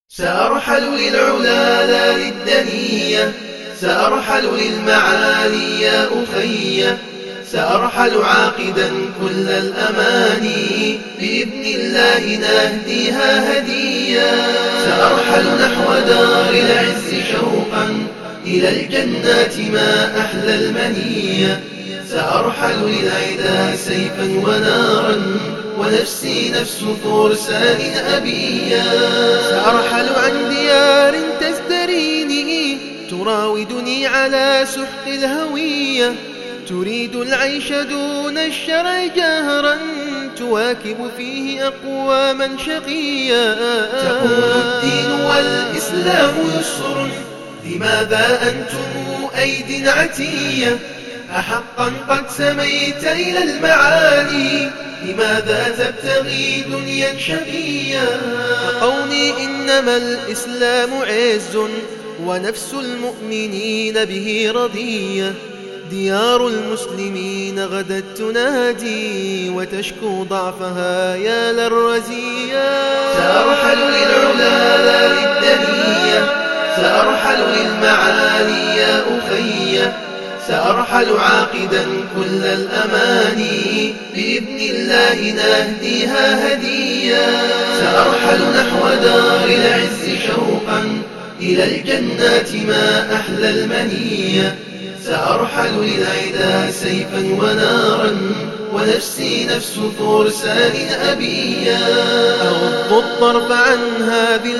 سأرحل للعلا لا للدنية، سأرحل للمعالي يا أخي، سأرحل عاقدا كل الأماني، بإذن الله نهديها هدية. سأرحل نحو دار العز شوقا إلى الجنات ما أحلى المنية، سأرحل للعدا سيفا ونارا ونفسي نفس فرسان أبيا. سأرحل عن ديار تزدريني تراودني على سحق الهوية، تريد العيش دون الشرع جهرا تواكب فيه أقواما شقيا. تقول الدين والإسلام يسر، لماذا أنتم أيد عتية؟ أحقا قد سميت إلى المعالي، لماذا تبتغي دنيا شقيا؟ قولي إنما الإسلام عز ونفس المؤمنين به رضية، ديار المسلمين غدت تنادي وتشكو ضعفها يا للرزية. سأرحل للعلا لا للدنية، سأرحل للمعالي يا أخي، سأرحل عاقدا كل الأماني، بإذن الله نهديها هدية. سأرحل نحو دار العز شوقا إلى الجنات ما أحلى المنية، سأرحل للعدا سيفا ونارا ونفسي نفس فرسان أبيا. أغض الطرف عن هذه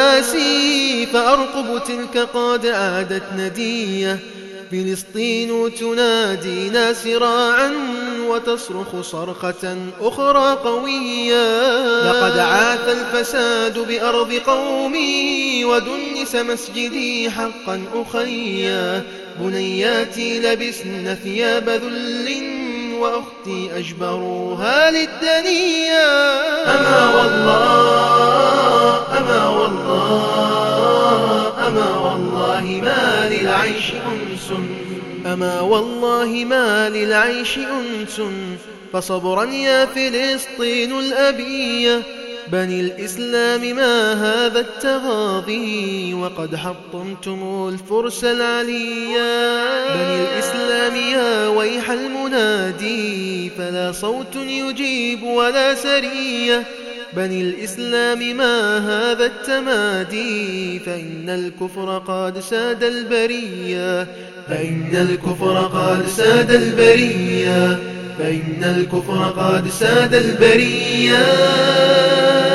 المآسي فأرقب تلك قد عادت ندية، فلسطين تنادينا سراعا وتصرخ صرخة أخرى قوية. لقد عاث الفساد بأرض قومي ودنس مسجدي حقا أخيا، بنياتي لبسن ثياب ذل وأختي أجبروها للدنيا. أما والله أما والله أما والله ما للعيش أنس، أما والله ما للعيش أنس، فصبرا يا فلسطين الأبية. بني الإسلام ما هذا التغاضي وقد حطمتم الفرس العليا. بني الإسلام يا ويح المنادي فلا صوت يجيب ولا سرية. بني الإسلام ما هذا التمادي فإن الكفر قد ساد البرية، فإن الكفر قد ساد البرية، فإن الكفر قد ساد البرية.